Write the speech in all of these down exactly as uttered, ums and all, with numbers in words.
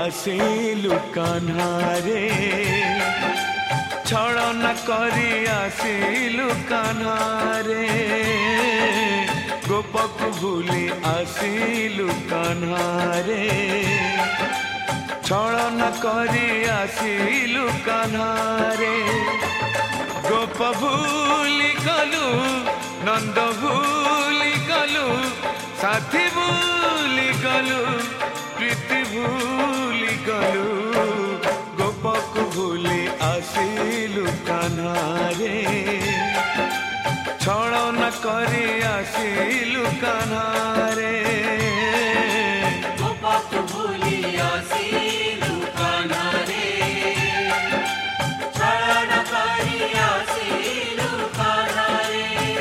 आसिलु कान्हारे छलन करी आसिलु कान्हारे गोपक भूली आसिलु कान्हारे छलन करी आसिलु कान्हारे गोप भूली गलु नंद भूली गलु साथी भूली गलु प्रीति भूली गलु गोपक भूली आसिलु कान्हारे छलन करी आसिलु कान्हारे गोपक भूली आसिलु कान्हारे छलन करी आसिलु कान्हारे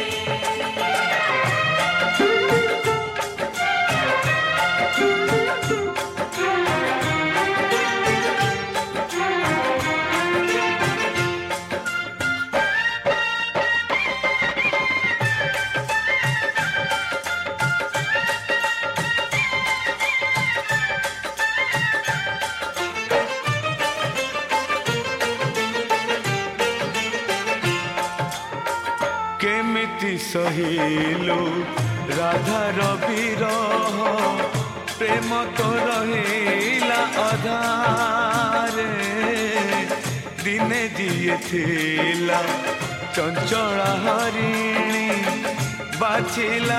केमिति सहिलु राधा रविरह प्रेम तो रहिला अधारे दिने दिए थिला चंचला हरिणी बाछिला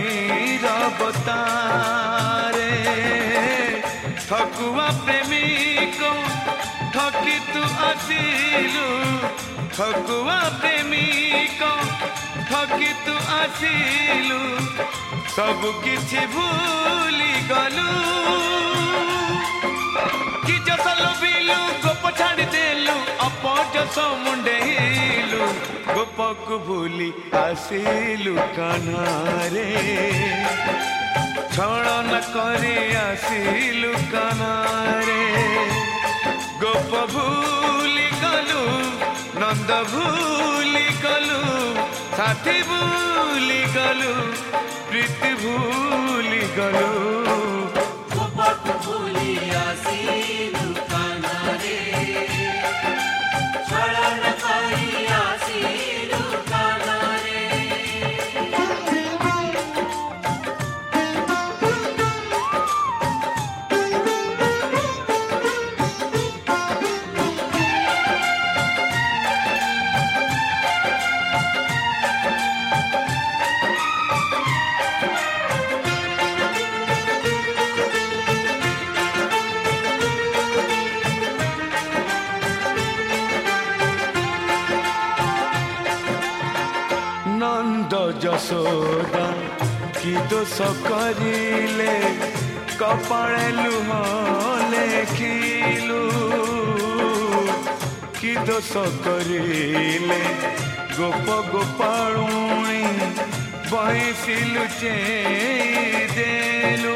नीरवतारे ठकुआ प्रेमिक ठकी तू आसिलु ठकुआ प्रेमिक ठकी तू आसिलु सब किछि भूली गलु कि जस लोभिलु गोप छाड़ी देलु अपजस मुंडेलु गोपक भूली आसिलु कान्हारे छलन करी आसिलु कान्हारे गोप भूली गलु नंद भूली गलु साथी भूली गलु प्रीति भूली गलु गोपक भूली आसिलु कान्हारे छलन करी आसिलु कान्हारे नंद जसोदा कि दोष करिले कपाळे लुह लेखिलु कि दोष करिले गोप गोपाळुणी बहिसिलु चेदेलु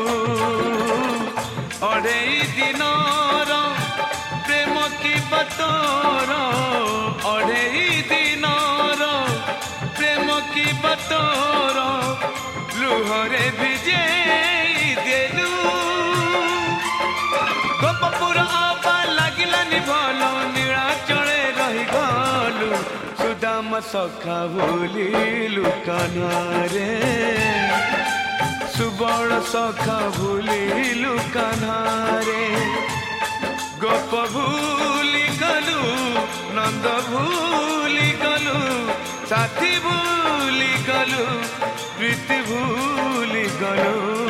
अढ़ेई दिनर प्रेम की बतर अढ़ेई दिनर प्रेम की बतर लुहरे भिजे देलु गोपपुर आबा लागिलानि भल नीलाचले रही गलु सुदाम सखा भूलिलु कान्हारे सुबल सखा भूलिलु कान्हारे गोप भूली गलु नंद भूली गलु साथी भूली गलु प्रीति भूली गलु